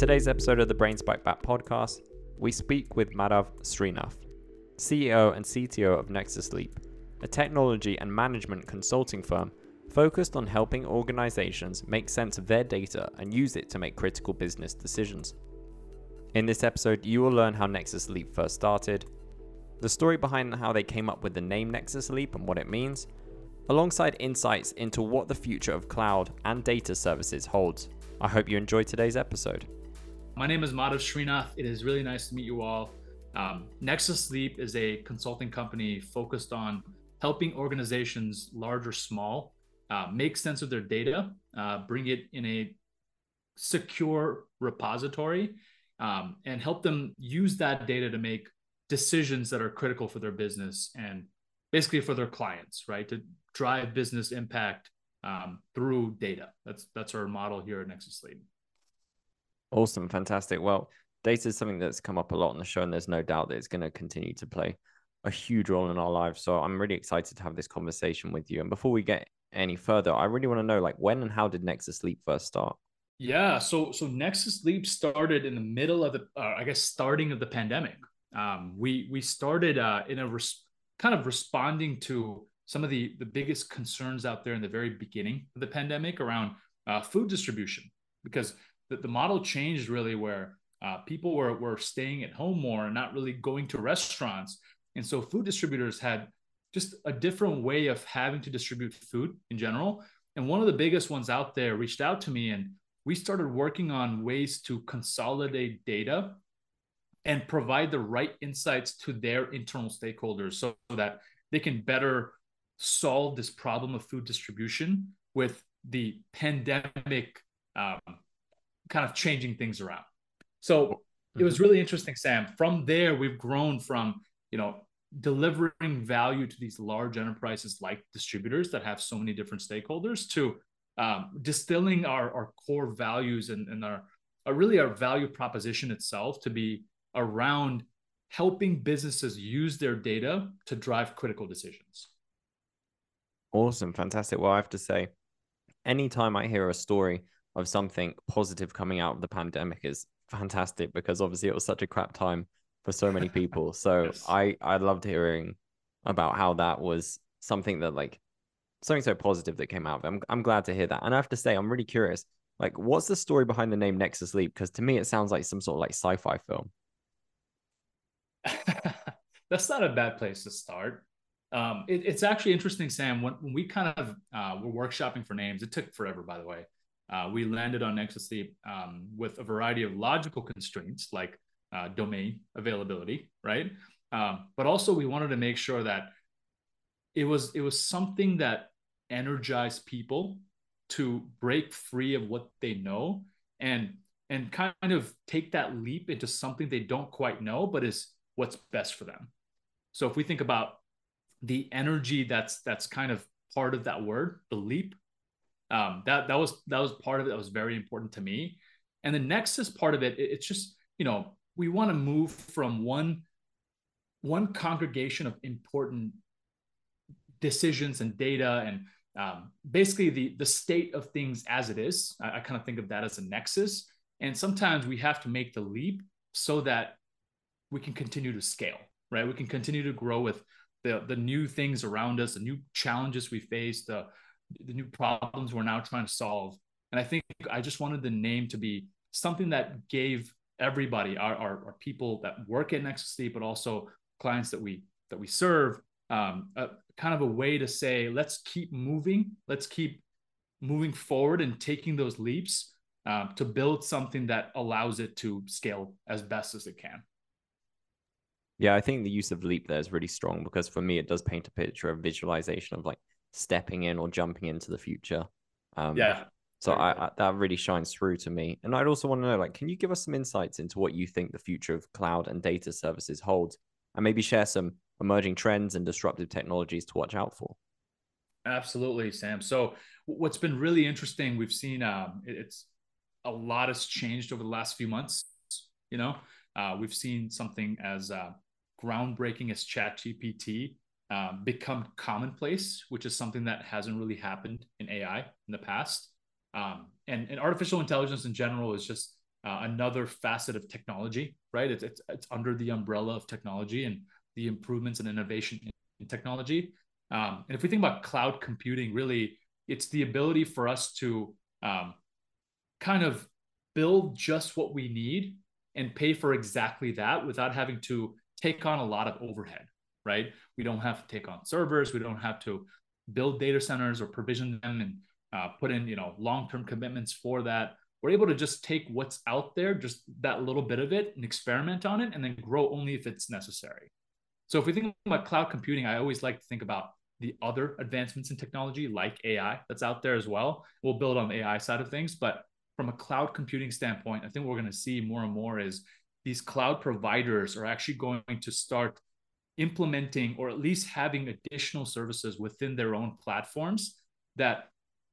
today's episode of the BrainSpike Bat podcast, we speak with Madhav Srinath, CEO and CTO of Nexus Leap, a technology and management consulting firm focused on helping organizations make sense of their data and use it to make critical business decisions. In this episode, you will learn how Nexus Leap first started, the story behind how they came up with the name Nexus Leap and what it means, alongside insights into what the future of cloud and data services holds. I hope you enjoyed today's episode. My name is Madhav Srinath. It is really nice to meet you all. Nexus Leap is a consulting company focused on helping organizations, large or small, make sense of their data, bring it in a secure repository, and help them use that data to make decisions that are critical for their business and basically for their clients, right? To drive business impact through data. That's our model here at Nexus Leap. Awesome, fantastic. Well, data is something that's come up a lot on the show, and there's no doubt that it's going to continue to play a huge role in our lives. So I'm really excited to have this conversation with you. And before we get any further, I really want to know, like, when and how did Nexus Leap first start? Yeah, so Nexus Leap started in the middle of the, starting of the pandemic. We started in a kind of responding to some of the biggest concerns out there in the very beginning of the pandemic around food distribution, because the model changed really where people were staying at home more and not really going to restaurants. And so food distributors had just a different way of having to distribute food in general. And one of the biggest ones out there reached out to me, and we started working on ways to consolidate data and provide the right insights to their internal stakeholders so that they can better solve this problem of food distribution with the pandemic kind of changing things around. So it was really interesting, Sam. From there, we've grown from, delivering value to these large enterprises like distributors that have so many different stakeholders to distilling our core values and our value proposition itself to be around helping businesses use their data to drive critical decisions. Awesome, fantastic. Well, I have to say, anytime I hear a story of something positive coming out of the pandemic is fantastic, because obviously it was such a crap time for so many people. So yes. I loved hearing about how that was something that, like, something so positive that came out of it. I'm glad to hear that. And I have to say, I'm really curious, like, what's the story behind the name Nexus Leap? Because to me, it sounds like some sort of like sci-fi film. That's not a bad place to start. It's actually interesting, Sam. When we kind of were workshopping for names, it took forever, by the way. We landed on Nexus Leap with a variety of logical constraints like domain availability, right? But also we wanted to make sure that it was something that energized people to break free of what they know and kind of take that leap into something they don't quite know, but is what's best for them. So if we think about the energy that's kind of part of that word, the leap, that was part of it that was very important to me. And the Nexus part of it, it's just, we want to move from one congregation of important decisions and data and basically the state of things as it is. I kind of think of that as a nexus. And sometimes we have to make the leap so that we can continue to scale, right? We can continue to grow with the new things around us, the new challenges we face, the new problems we're now trying to solve. And I think I just wanted the name to be something that gave everybody, our people that work at Nexus Leap, but also clients that we serve, kind of a way to say, let's keep moving forward and taking those leaps to build something that allows it to scale as best as it can. Yeah, I think the use of leap there is really strong, because for me, it does paint a picture of visualization of like stepping in or jumping into the future. So that really shines through to me. And I'd also want to know, like, can you give us some insights into what you think the future of cloud and data services holds, and maybe share some emerging trends and disruptive technologies to watch out for? Absolutely, Sam. So what's been really interesting, we've seen it's a lot has changed over the last few months. We've seen something as groundbreaking as ChatGPT become commonplace, which is something that hasn't really happened in AI in the past. And artificial intelligence in general is just another facet of technology, right? It's under the umbrella of technology and the improvements and innovation in technology. And if we think about cloud computing, really, it's the ability for us to kind of build just what we need and pay for exactly that without having to take on a lot of overhead, right? We don't have to take on servers. We don't have to build data centers or provision them and put in, long-term commitments for that. We're able to just take what's out there, just that little bit of it, and experiment on it, and then grow only if it's necessary. So if we think about cloud computing, I always like to think about the other advancements in technology like AI that's out there as well. We'll build on the AI side of things, but from a cloud computing standpoint, I think what we're going to see more and more is these cloud providers are actually going to start implementing or at least having additional services within their own platforms that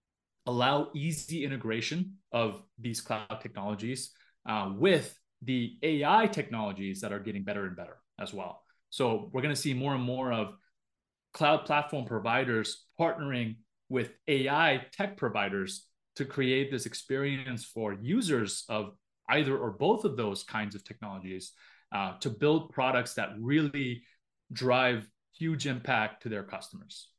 allow easy integration of these cloud technologies with the AI technologies that are getting better and better as well. So we're going to see more and more of cloud platform providers partnering with AI tech providers to create this experience for users of either or both of those kinds of technologies to build products that really drive huge impact to their customers.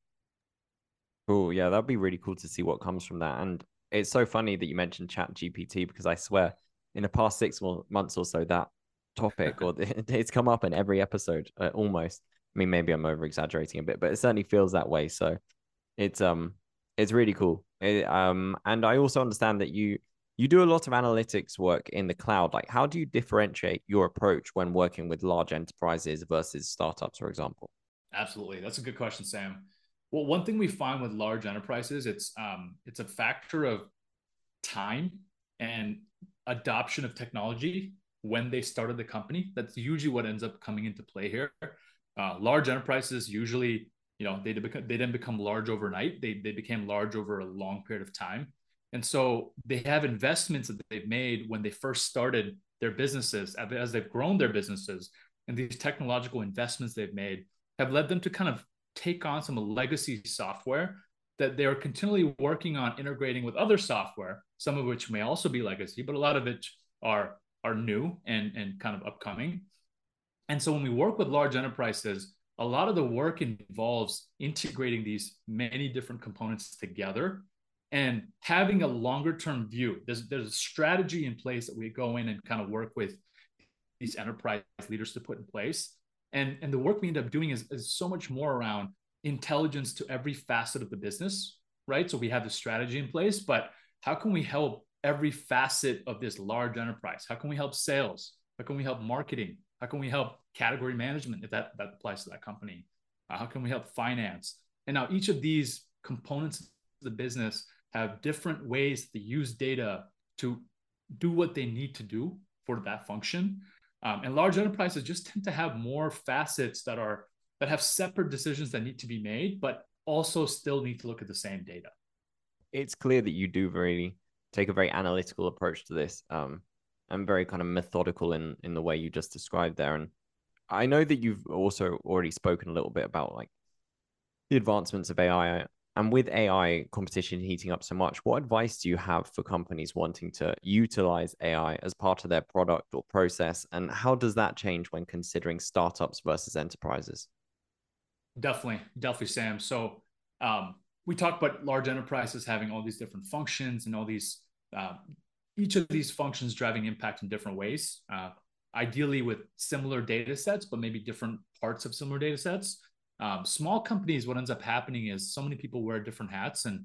Cool. Yeah, that'd be really cool to see what comes from that. And it's so funny that you mentioned Chat GPT because I swear in the past 6 months or so, that topic or it's come up in every episode almost. I mean, maybe I'm over exaggerating a bit, but it certainly feels that way. So it's really cool. And I also understand that you do a lot of analytics work in the cloud. Like, how do you differentiate your approach when working with large enterprises versus startups, for example? Absolutely, that's a good question, Sam. Well, one thing we find with large enterprises, it's a factor of time and adoption of technology when they started the company. That's usually what ends up coming into play here. Large enterprises usually, they didn't become large overnight. They became large over a long period of time. And so they have investments that they've made when they first started their businesses, as they've grown their businesses, and these technological investments they've made have led them to kind of take on some legacy software that they are continually working on integrating with other software, some of which may also be legacy, but a lot of it are new and kind of upcoming. And so when we work with large enterprises, a lot of the work involves integrating these many different components together and having a longer term view. There's a strategy in place that we go in and kind of work with these enterprise leaders to put in place. And the work we end up doing is so much more around intelligence to every facet of the business, right? So we have the strategy in place, but how can we help every facet of this large enterprise? How can we help sales? How can we help marketing? How can we help category management if that applies to that company? How can we help finance? And now each of these components of the business have different ways to use data to do what they need to do for that function. And large enterprises just tend to have more facets that have separate decisions that need to be made, but also still need to look at the same data. It's clear that you do really take a very analytical approach to this, and very kind of methodical in the way you just described there. And I know that you've also already spoken a little bit about like the advancements of AI. And with AI competition heating up so much, what advice do you have for companies wanting to utilize AI as part of their product or process? And how does that change when considering startups versus enterprises? Definitely, Sam. So we talk about large enterprises having all these different functions and all these, each of these functions driving impact in different ways, ideally with similar data sets, but maybe different parts of similar data sets. Small companies, what ends up happening is so many people wear different hats, and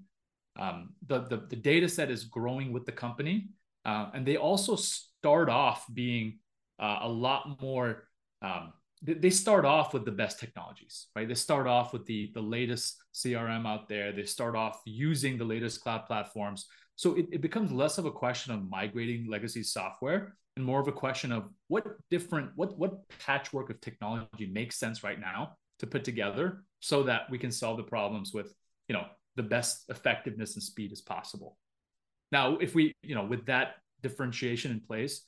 the data set is growing with the company. And they also start off being a lot more, they start off with the best technologies, right? They start off with the latest CRM out there. They start off using the latest cloud platforms. So it becomes less of a question of migrating legacy software and more of a question of what patchwork of technology makes sense right now to put together so that we can solve the problems with, the best effectiveness and speed as possible. Now, if we, with that differentiation in place,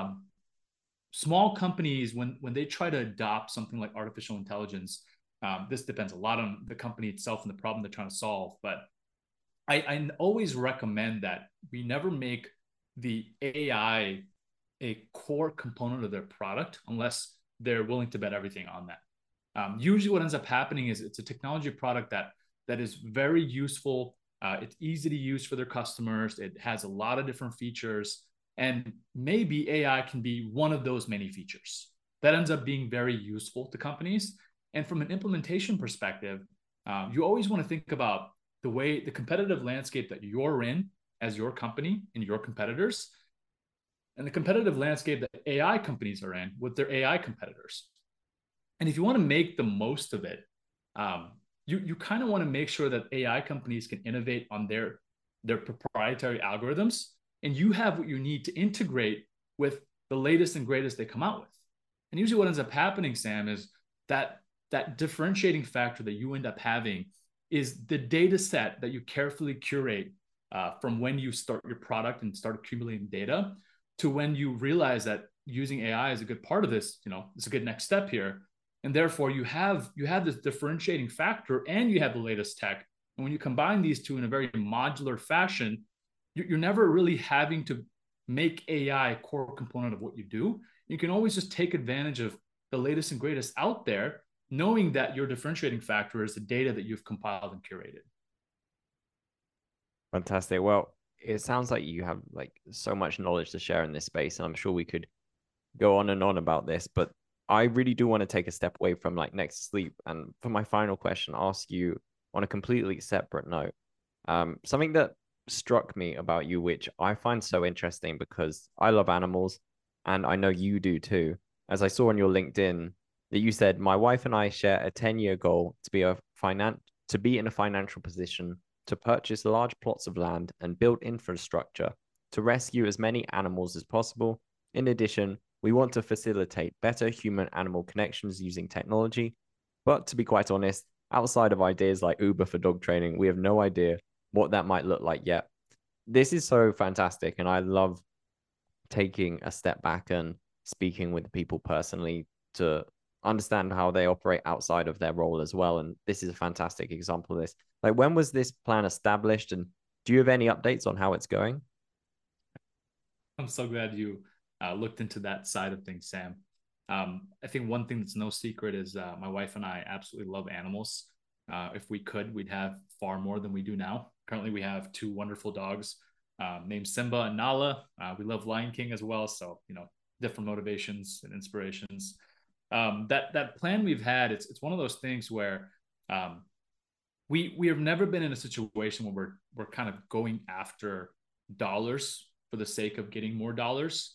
small companies, when they try to adopt something like artificial intelligence, this depends a lot on the company itself and the problem they're trying to solve. But I always recommend that we never make the AI a core component of their product unless they're willing to bet everything on that. Usually what ends up happening is it's a technology product that is very useful. It's easy to use for their customers. It has a lot of different features, and maybe AI can be one of those many features that ends up being very useful to companies. And from an implementation perspective, you always want to think about the competitive landscape that you're in as your company and your competitors, and the competitive landscape that AI companies are in with their AI competitors. And if you want to make the most of it, you kind of want to make sure that AI companies can innovate on their proprietary algorithms, and you have what you need to integrate with the latest and greatest they come out with. And usually, what ends up happening, Sam, is that differentiating factor that you end up having is the data set that you carefully curate from when you start your product and start accumulating data to when you realize that using AI is a good part of this. It's a good next step here. And therefore you have this differentiating factor and you have the latest tech. And when you combine these two in a very modular fashion, you're never really having to make AI a core component of what you do. You can always just take advantage of the latest and greatest out there, knowing that your differentiating factor is the data that you've compiled and curated. Fantastic. Well, it sounds like you have like so much knowledge to share in this space, and I'm sure we could go on and on about this, but I really do want to take a step away from like Nexus Sleep. And for my final question, ask you on a completely separate note, something that struck me about you, which I find so interesting because I love animals and I know you do too. As I saw on your LinkedIn that you said, my wife and I share a 10-year goal to be in a financial position to purchase large plots of land and build infrastructure to rescue as many animals as possible. In addition, we want to facilitate better human-animal connections using technology. But to be quite honest, outside of ideas like Uber for dog training, we have no idea what that might look like yet. This is so fantastic, and I love taking a step back and speaking with people personally to understand how they operate outside of their role as well. And this is a fantastic example of this. Like, when was this plan established, and do you have any updates on how it's going? I'm so glad you looked into that side of things, Sam. I think one thing that's no secret is my wife and I absolutely love animals. If we could, we'd have far more than we do now. Currently, we have two wonderful dogs named Simba and Nala. We love Lion King as well. So, different motivations and inspirations. That plan we've had, it's one of those things where we have never been in a situation where we're kind of going after dollars for the sake of getting more dollars.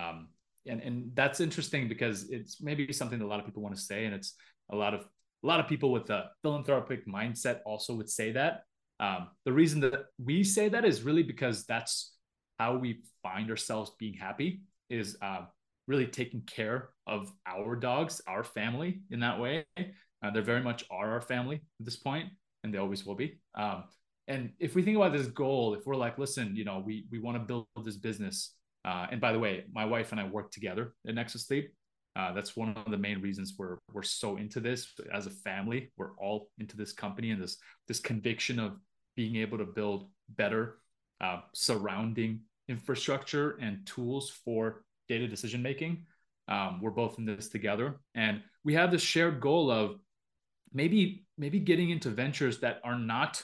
And that's interesting because it's maybe something that a lot of people want to say, and it's a lot of people with a philanthropic mindset also would say that. The reason that we say that is really because that's how we find ourselves being happy, is really taking care of our dogs, our family in that way. They very much are our family at this point, and they always will be. And if we think about this goal, if we're like, listen, we want to build this business. And by the way, my wife and I work together at Nexus Sleep. That's one of the main reasons we're so into this as a family. We're all into this company and this conviction of being able to build better surrounding infrastructure and tools for data decision making. We're both in this together, and we have this shared goal of maybe getting into ventures that are not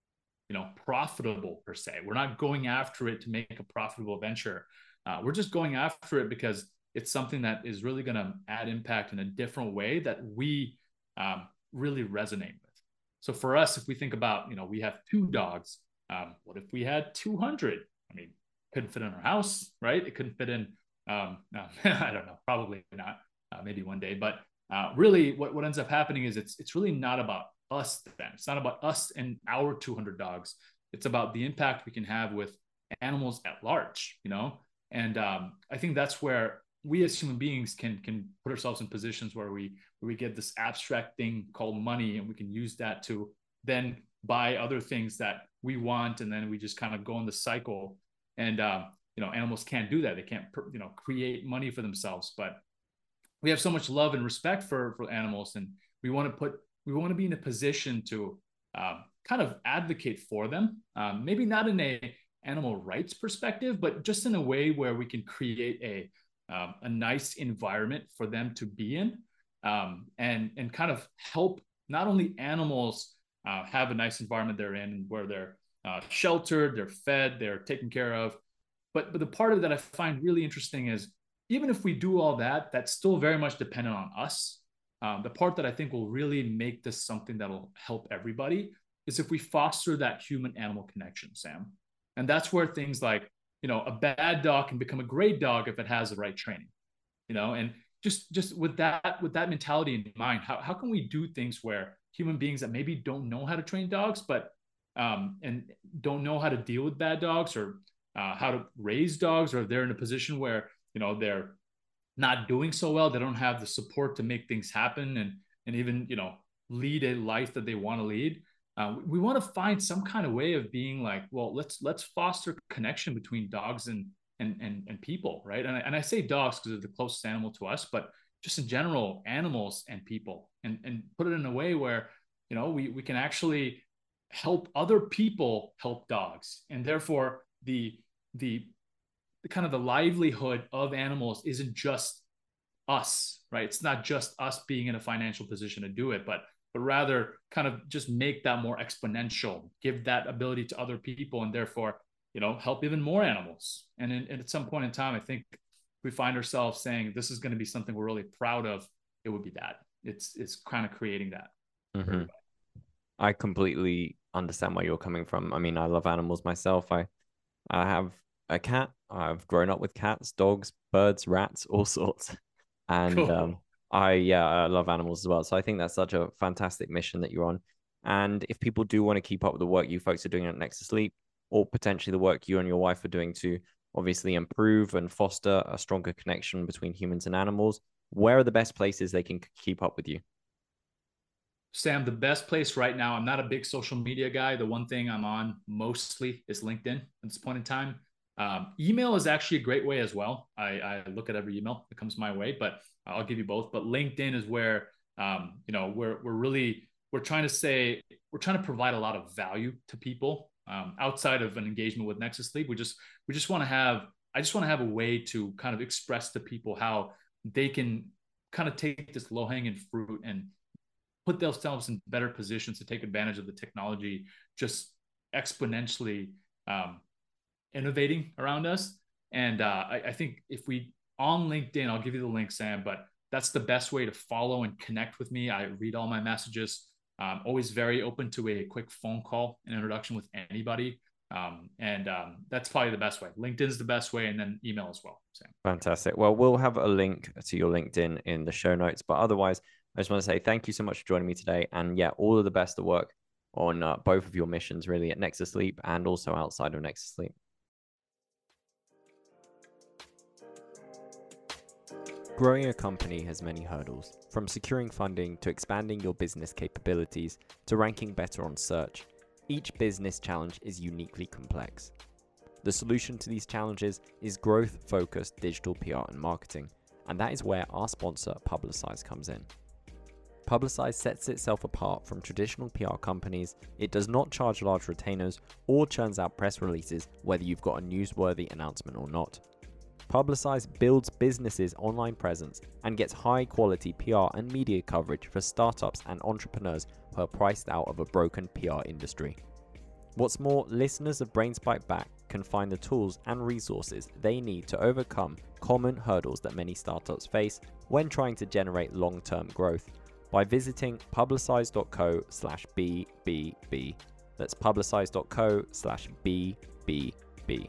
profitable per se. We're not going after it to make a profitable venture. We're just going after it because it's something that is really going to add impact in a different way that we really resonate with. So for us, if we think about, we have two dogs. What if we had 200? I mean, couldn't fit in our house, right? It couldn't fit in. No, I don't know. Probably not. Maybe one day. But really, what ends up happening is it's really not about us then. It's not about us and our 200 dogs. It's about the impact we can have with animals at large, And I think that's where we as human beings can put ourselves in positions where we get this abstract thing called money, and we can use that to then buy other things that we want, and then we just kind of go in the cycle. And animals can't do that. They can't create money for themselves. But we have so much love and respect for animals, and we want to be in a position to kind of advocate for them. Maybe not in a animal rights perspective, but just in a way where we can create a nice environment for them to be in, and kind of help not only animals have a nice environment they're in where they're sheltered, they're fed, they're taken care of. But the part of it that I find really interesting is even if we do all that, that's still very much dependent on us. The part that I think will really make this something that'll help everybody is if we foster that human animal connection, Sam. And that's where things like, a bad dog can become a great dog if it has the right training, and just with that mentality in mind, how can we do things where human beings that maybe don't know how to train dogs, but and don't know how to deal with bad dogs, or how to raise dogs, or they're in a position where they're not doing so well, they don't have the support to make things happen, and even lead a life that they want to lead. We want to find some kind of way of being like, well, let's foster connection between dogs and people, right? And I say dogs because they're the closest animal to us, but just in general, animals and people, and put it in a way where we can actually help other people help dogs, and therefore the kind of the livelihood of animals isn't just us, right? It's not just us being in a financial position to do it, but rather kind of just make that more exponential, give that ability to other people, and therefore help even more animals. And at some point in time, I think we find ourselves saying this is going to be something we're really proud of. It would be that it's kind of creating that. Mm-hmm. I completely understand where you're coming from. I mean, I love animals myself. I have a cat. I've grown up with cats, dogs, birds, rats, all sorts. And Cool. I love animals as well. So I think that's such a fantastic mission that you're on. And if people do want to keep up with the work you folks are doing at Next to Sleep, or potentially the work you and your wife are doing to obviously improve and foster a stronger connection between humans and animals, where are the best places they can keep up with you? Sam, the best place right now, I'm not a big social media guy. The one thing I'm on mostly is LinkedIn at this point in time. Email is actually a great way as well. I look at every email that comes my way, but I'll give you both. But LinkedIn is where we're trying to provide a lot of value to people outside of an engagement with Nexus Sleep. I just want to have a way to kind of express to people how they can kind of take this low hanging fruit and put themselves in better positions to take advantage of the technology just exponentially innovating around us. And I think if we on LinkedIn, I'll give you the link, Sam, but that's the best way to follow and connect with me. I read all my messages. I'm always very open to a quick phone call, an introduction with anybody. That's probably the best way. LinkedIn's the best way, and then email as well. Sam. Fantastic. Well, we'll have a link to your LinkedIn in the show notes, but otherwise, I just want to say thank you so much for joining me today. And yeah, all of the best of work on both of your missions, really, at Nexus Sleep and also outside of Nexus Sleep. Growing a company has many hurdles, from securing funding to expanding your business capabilities to ranking better on search. Each business challenge is uniquely complex. The solution to these challenges is growth-focused digital PR and marketing, and that is where our sponsor, Publicize, comes in. Publicize sets itself apart from traditional PR companies. It does not charge large retainers or churns out press releases whether you've got a newsworthy announcement or not. Publicize builds businesses' online presence and gets high-quality PR and media coverage for startups and entrepreneurs who are priced out of a broken PR industry. What's more, listeners of Brains Bite Back can find the tools and resources they need to overcome common hurdles that many startups face when trying to generate long-term growth by visiting publicize.co/BBB. That's publicize.co/BBB.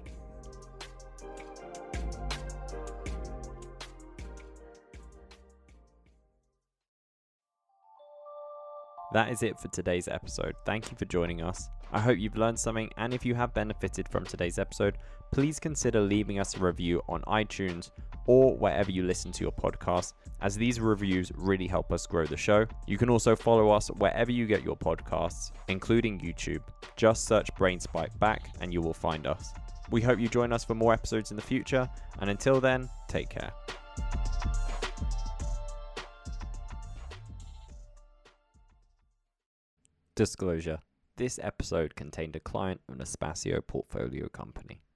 That is it for today's episode. Thank you for joining us. I hope you've learned something, and if you have benefited from today's episode, please consider leaving us a review on iTunes or wherever you listen to your podcast, as these reviews really help us grow the show. You can also follow us wherever you get your podcasts, including YouTube. Just search Brains Bite Back and you will find us. We hope you join us for more episodes in the future, and until then, take care. Disclosure: this episode contained a client of an Espacio portfolio company.